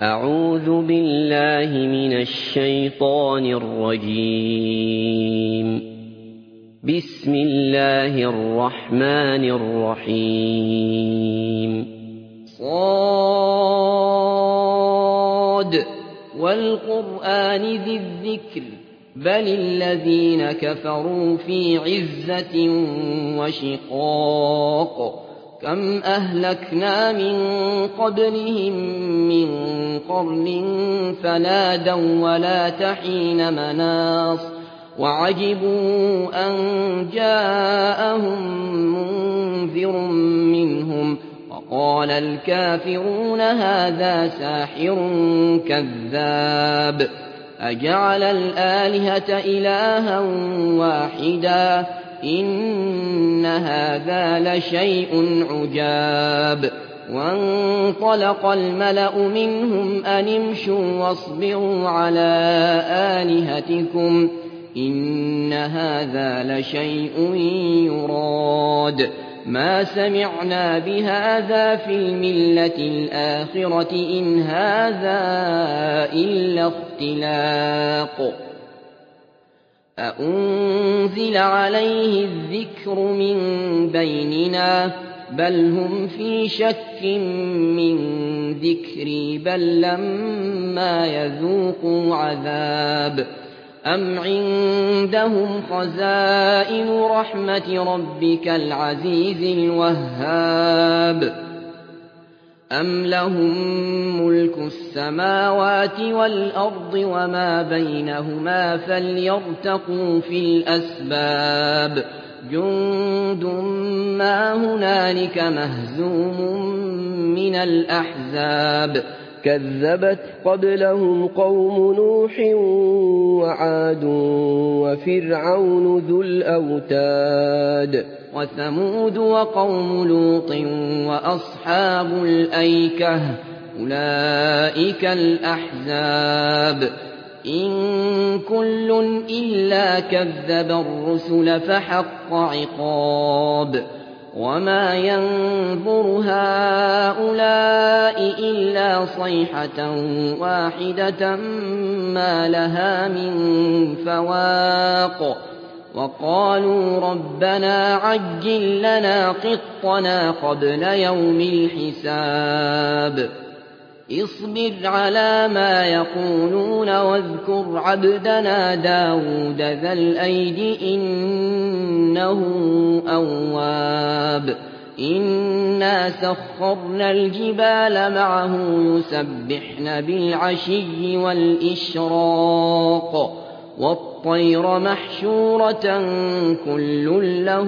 أعوذ بالله من الشيطان الرجيم. بسم الله الرحمن الرحيم. صاد والقرآن ذي الذكر بل الذين كفروا في عزة وشقاق كم أهلكنا من قبلهم من قرن فنادوا ولا تحين مناص وعجبوا أن جاءهم منذر منهم وقال الكافرون هذا ساحر كذاب أجعل الآلهة إلها واحدا إن هذا لشيء عجاب وانطلق الملأ منهم أن امشوا واصبروا على آلهتكم إن هذا لشيء يراد ما سمعنا بهذا في الملة الآخرة إن هذا إلا اختلاق أأنزل عليه الذكر من بيننا بل هم في شك من ذكري بل لما يذوقوا عذاب أم عندهم خزائن رحمة ربك العزيز الوهاب أم لهم ملك السماوات والأرض وما بينهما فليرتقوا في الأسباب جند ما هنالك مهزوم من الأحزاب كذبت قبلهم قوم نوح وعاد وفرعون ذو الأوتاد وثمود وقوم لوط وأصحاب الأيكة أولئك الأحزاب إن كل إلا كذب الرسل فحق عقاب وما ينظر هؤلاء إلا صيحة واحدة ما لها من فواق وقالوا ربنا عجل لنا قطنا قبل يوم الحساب اصبر على ما يقولون واذكر عبدنا داود ذا الأيد إنه أواب إنا سخرنا الجبال معه يسبحن بالعشي والإشراق والطير محشورة كل له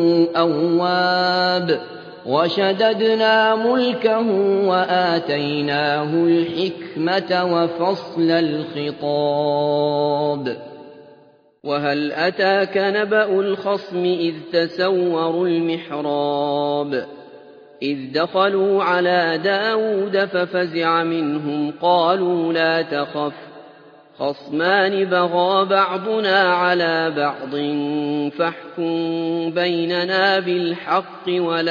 أواب وشددنا ملكه وآتيناه الحكمة وفصل الخطاب وهل أتاك نبأ الخصم إذ تسوروا المحراب إذ دخلوا على داود ففزع منهم قالوا لا تخف خصمان بغى بعضنا على بعض فاحكم بيننا بالحق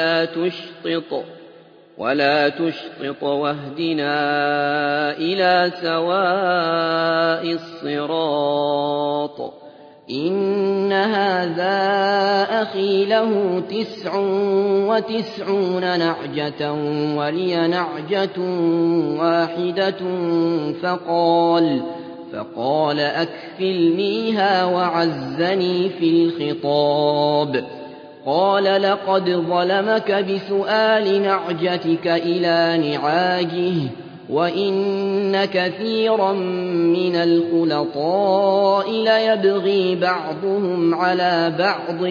ولا تشطط واهدنا إلى سواء الصراط إن هذا أخي له 99 نعجة ولي نعجة واحدة فقال أكفلنيها وعزني في الخطاب قال لقد ظلمك بسؤال نعجتك إلى نعاجه وإن كثيرا من الخلطاء ليبغي بعضهم على بعض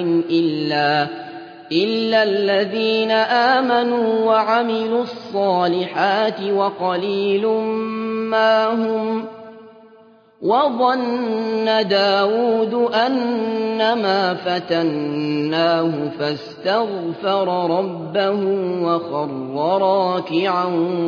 إلا الذين آمنوا وعملوا الصالحات وقليل ما هم وظن داود أنما فتناه فاستغفر ربه وخر راكعا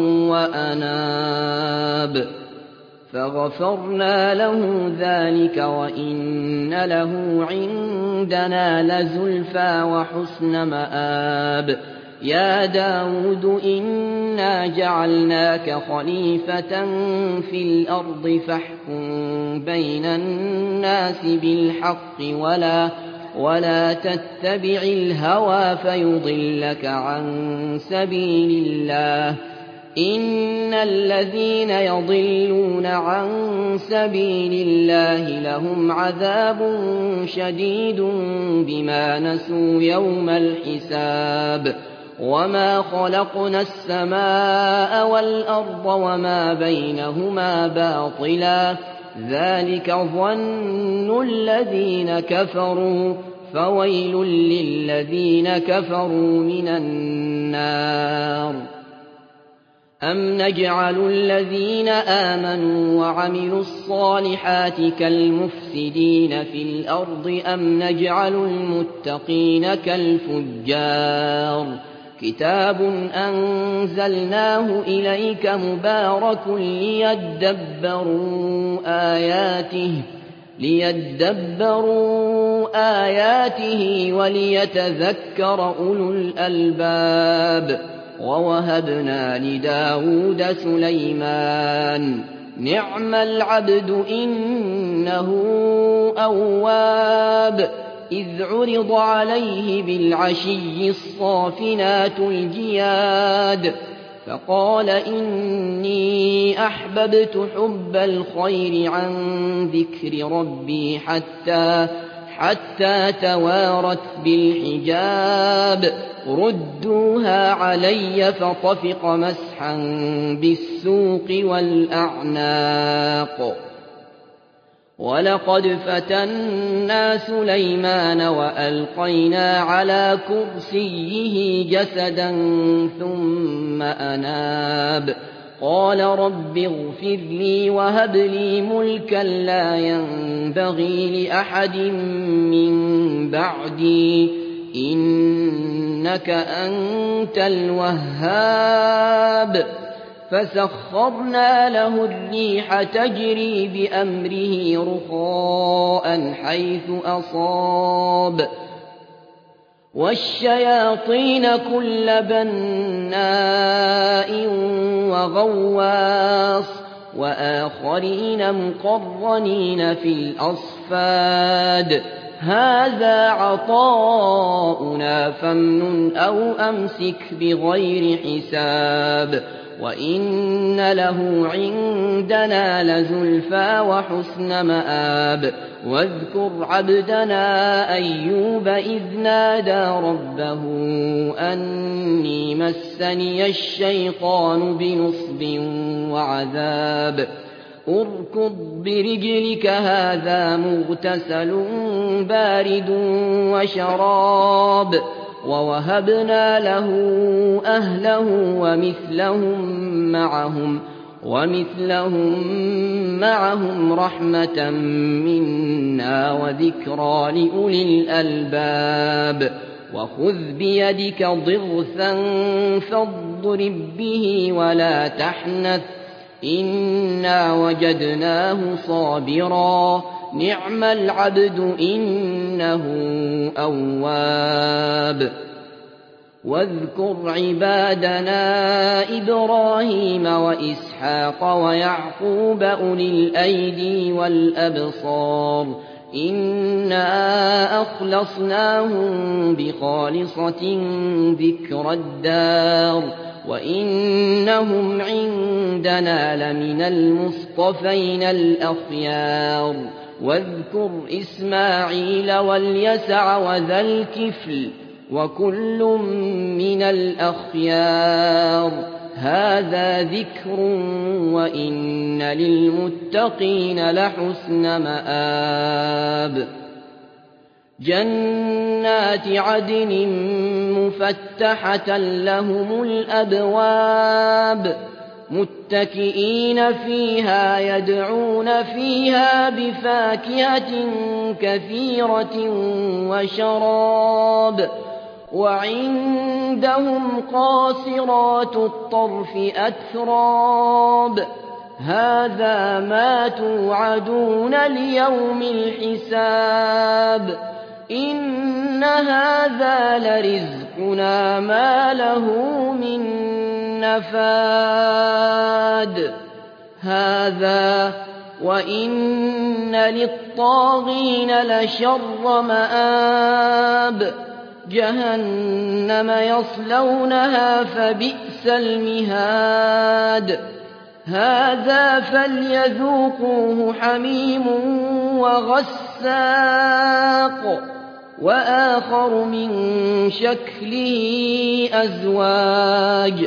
وأناب فغفرنا له ذلك وإن له عندنا لزلفى وحسن مآب يا داود إنا جعلناك خليفة في الأرض فاحكم بين الناس بالحق ولا تتبع الهوى فيضلك عن سبيل الله إن الذين يضلون عن سبيل الله لهم عذاب شديد بما نسوا يوم الحساب وما خلقنا السماء والأرض وما بينهما باطلا ذلك ظن الذين كفروا فويل للذين كفروا من النار أم نجعل الذين آمنوا وعملوا الصالحات كالمفسدين في الأرض أم نجعل المتقين كالفجار كتاب أنزلناه إليك مبارك ليدبروا آياته وليتذكر أولو الألباب ووهبنا لداود سليمان نعم العبد إنه أواب إذ عرض عليه بالعشي الصافنات الجياد فقال إني أحببت حب الخير عن ذكر ربي حتى توارت بالحجاب ردوها علي فطفق مسحا بالسوق والأعناق ولقد فتنا سليمان وألقينا على كرسيه جسدا ثم أناب قال رب اغفر لي وهب لي ملكا لا ينبغي لأحد من بعدي إنك أنت الوهاب فسخرنا له الريح تجري بأمره رخاء حيث أصاب والشياطين كل بناء وغواص وآخرين مقرنين في الأصفاد هذا عطاؤنا فامنن أو أمسك بغير حساب وإن له عندنا لزلفى وحسن مآب واذكر عبدنا أيوب إذ نادى ربه أني مسني الشيطان بنصب وعذاب اركض برجلك هذا مغتسل بارد وشراب ووهبنا له أهله ومثلهم معهم رحمة منا وذكرى لأولي الألباب وخذ بيدك ضغثا فاضرب به ولا تحنث إنا وجدناه صابرا نعم العبد إنه أواب واذكر عبادنا إبراهيم وإسحاق ويعقوب أولي الأيدي والأبصار إنا أخلصناهم بخالصة ذكر الدار وإنهم عندنا لمن المصطفين الأخيار واذكر إسماعيل واليسع وذا الكفل وكل من الأخيار هذا ذكر وإن للمتقين لحسن مآب جنات عدن مفتحة لهم الأبواب متكئين فيها يدعون فيها بفاكهة كثيرة وشراب وعندهم قاصرات الطرف أتراب هذا ما توعدون ليوم الحساب إِنَّ هَٰذَا لَرِزْقُنَا مَا لَهُ مِن نَّفَادٍ هَٰذَا وَإِنَّ لِلطَّاغِينَ لَشَرَّ مَآبٍ جَهَنَّمَ يَصْلَوْنَهَا فَبِئْسَ الْمِهَادُ هَٰذَا فَلْيَذُوقُوهُ حَمِيمٌ وَغَسَّاقٌ وَآخَرُ مِن شَكْلِهِ أَزْوَاجٌ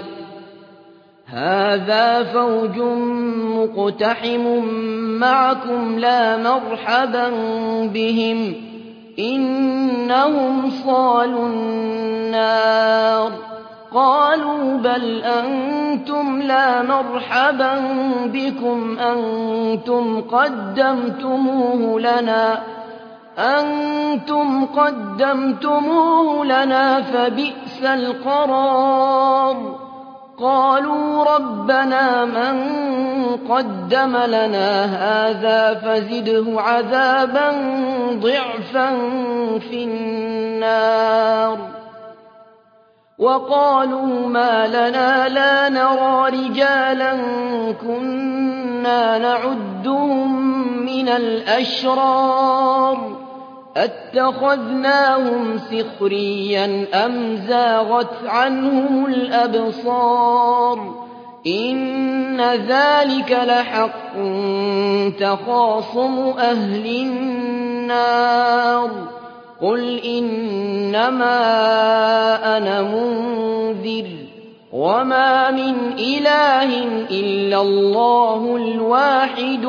هَٰذَا فَوْجٌ مُّقْتَحِمٌ مَّعَكُمْ لَا مَرْحَبًا بِهِمْ إِنَّهُمْ صَالُو النَّارِ قَالُوا بَلْ أَنتُمْ لَا مَرْحَبًا بِكُمْ أَنتُمْ قَدَّمْتُمُوهُ لَنَا فَبِئْسَ الْقَرَارُ قَالُوا رَبَّنَا مَن قَدَّمَ لَنَا هَٰذَا فَزِدْهُ عَذَابًا ضِعْفًا فِي النَّارِ وَقَالُوا مَا لَنَا لَا نَرَىٰ رِجَالًا كُنَّا نَعُدُّهُم مِّنَ الْأَشْرَارِ أَتَّخَذْنَاهُمْ سِخْرِيًّا أَمْ زَاغَتْ عَنْهُمُ الْأَبْصَارُ إِنَّ ذَٰلِكَ لَحَقٌّ تَخَاصُمُ أَهْلِ النَّارِ قُلْ إِنَّمَا أَنَا مُنذِرٌ وَمَا مِنْ إِلَٰهٍ إِلَّا اللَّهُ الْوَاحِدُ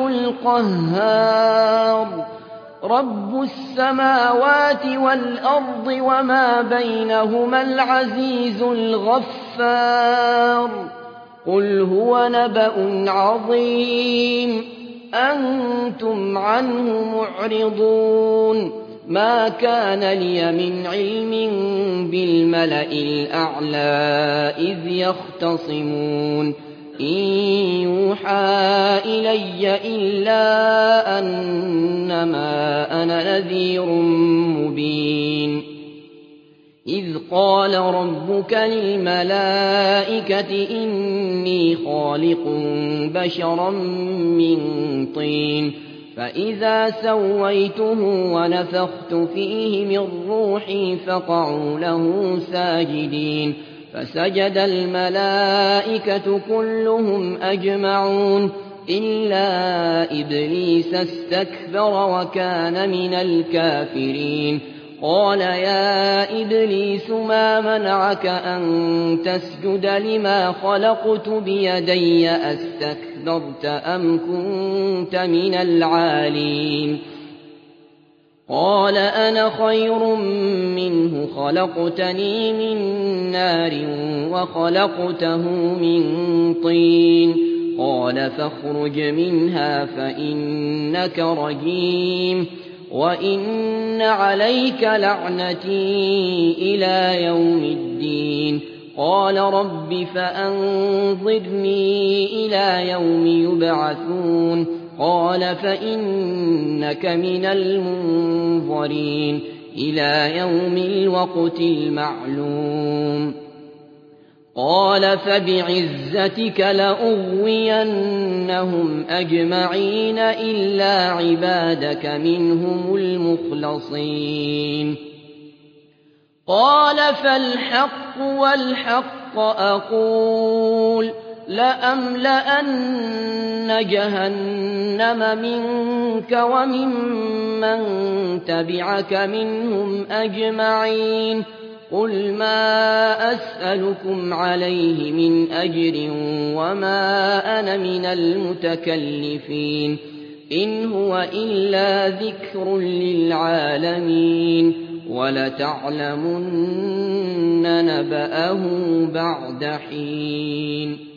الْقَهَّارُ رَبُّ السَّمَاوَاتِ وَالْأَرْضِ وَمَا بَيْنَهُمَا الْعَزِيزُ الْغَفَّارُ قُلْ هُوَ نَبَأٌ عَظِيمٌ أَنتُمْ عَنْهُ مُعْرِضُونَ مَا كَانَ لِيَ مِنْ عِلْمٍ بِالْمَلَإِ الْأَعْلَىٰ إِذْ يَخْتَصِمُونَ إِن يُوحَىٰ إِلَيَّ إِلَّا أَنَّمَا أَنَا نَذِيرٌ مُّبِينٌ إِذْ قَالَ رَبُّكَ لِلْمَلَائِكَةِ إِنِّي خَالِقٌ بَشَرًا مِّن طِينٍ فَإِذَا سَوَّيْتُهُ وَنَفَخْتُ فِيهِ مِن رُّوحِي فَقَعُوا لَهُ سَاجِدِينَ فَسَجَدَ الْمَلَائِكَةُ كُلُّهُمْ أَجْمَعُونَ إِلَّا إِبْلِيسَ اسْتَكْبَرَ وَكَانَ مِنَ الْكَافِرِينَ قَالَ يَا إِبْلِيسُ مَا مَنَعَكَ أَن تَسْجُدَ لِمَا خَلَقْتُ بِيَدَيَّ أَسْتَكْبَرْتَ أَمْ كُنتَ مِنَ الْعَالِينَ قَالَ أَنَا خَيْرٌ مِّنْهُ خَلَقْتَنِي مِن نَّارٍ وَخَلَقْتَهُ مِن طِينٍ قَالَ فَاخْرُجْ مِنْهَا فَإِنَّكَ رَجِيمٌ وَإِنَّ عَلَيْكَ لَعْنَتِي إِلَىٰ يَوْمِ الدِّينِ قَالَ رَبِّ فَأَنظِرْنِي إِلَىٰ يَوْمِ يُبْعَثُونَ قَالَ فَإِنَّكَ مِنَ الْمُنظَرِينَ إِلَىٰ يَوْمِ الْوَقْتِ الْمَعْلُومِ قَالَ فَبِعِزَّتِكَ لَأُغْوِيَنَّهُمْ أَجْمَعِينَ إِلَّا عِبَادَكَ مِنْهُمُ الْمُخْلَصِينَ قَالَ فَالْحَقُّ وَالْحَقَّ أَقُولُ لَأَمْلَأَنَّ جَهَنَّمَ مِنكَ وَمِمَّن تَبِعَكَ مِنْهُمْ أَجْمَعِينَ قُلْ مَا أَسْأَلُكُمْ عَلَيْهِ مِنْ أَجْرٍ وَمَا أَنَا مِنَ الْمُتَكَلِّفِينَ إِنْ هُوَ إِلَّا ذِكْرٌ لِّلْعَالَمِينَ وَلَتَعْلَمُنَّ نَبَأَهُ بَعْدَ حِينٍ